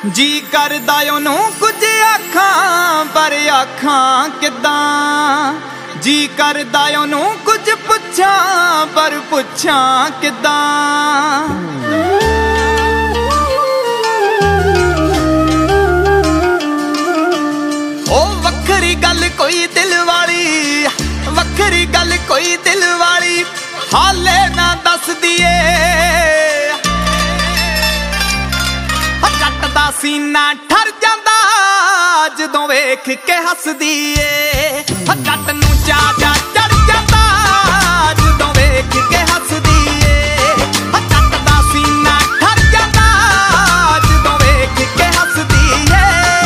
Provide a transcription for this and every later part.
जी करदा ओनू कुछ आखां पर आखां किदां। जी करदा ओनू कुछ पुछां पर पुछां किदां। ओ वखरी गल कोई दिल वाली, वखरी गल कोई दिल वाली हाले ना दस दिए। कटदा सीना ठर जांदा जदों वेख के हसदी ए। कट नूं चा चढ़ जांदा जदों वेख के हसदी ए। कटदा सीना ठर जांदा जदों वेख के हसदी ए।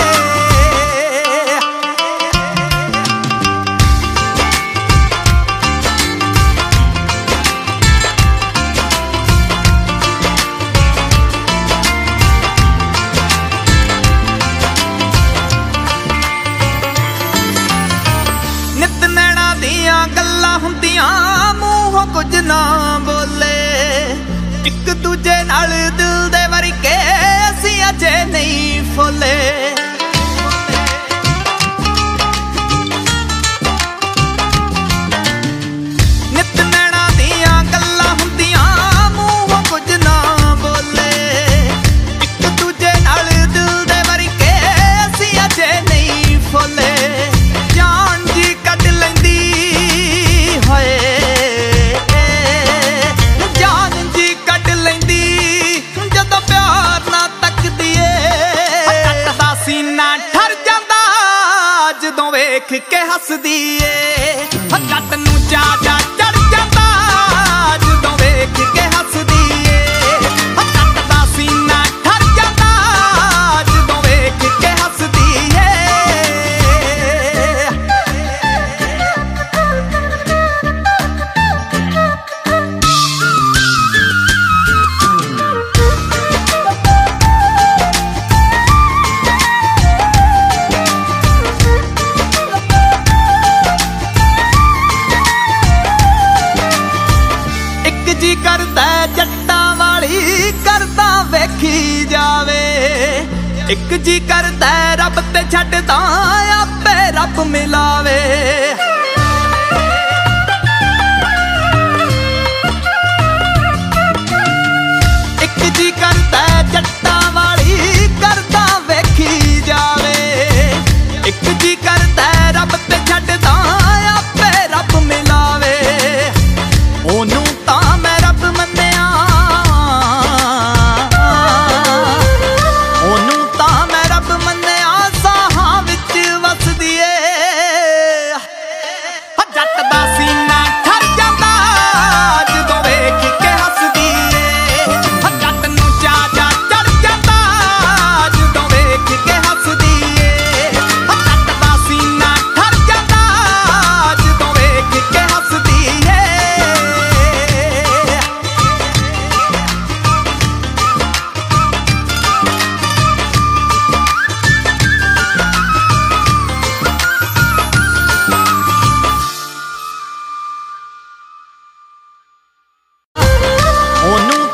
गल्लां हुंदियां मूंहों कुछ ना बोले। एक दूजे नाल दिल दे वरके असीं अजे नहीं फोले। नित नैना दियां गल्लां हुंदियां मूंहों कुछ ना बोले। एक दूजे नाल दिल दे वरके असीं अजे नहीं फोले। जान जी कट लैंदी जान जी कट लैंदी जदों प्यार ना तकदी ए। कटदा सीना ठर जांदा जदों वेख के हसदी ए। कट नूं चा चढ़ जांदा जदों वेख के हसदी ए। कटदा सीना ठर जांदा जदों वेख के हसदी ए। जी करदा जट्टां वाली करदा वेखी जावे। एक जी करदा रब ते छड्डदा आपे रब मिलावे। एक जी करदा जट्टां वाली करदा वेखी जावे। एक जी करदा रब ते छड्डदा आपे रब मिलावे। ओनू तां मैं रब मन्निया, ओनू तां मैं रब मन्निया साहां विच वसदी ए। जट दा सीना ठर जांदा जदों वेख के हसदी ए। जट नूं चा चढ़ जांदा जदों वेख के हसदी ए। जट दा सीना ठर जांदा जदों वेख के हसदी ए। ओनू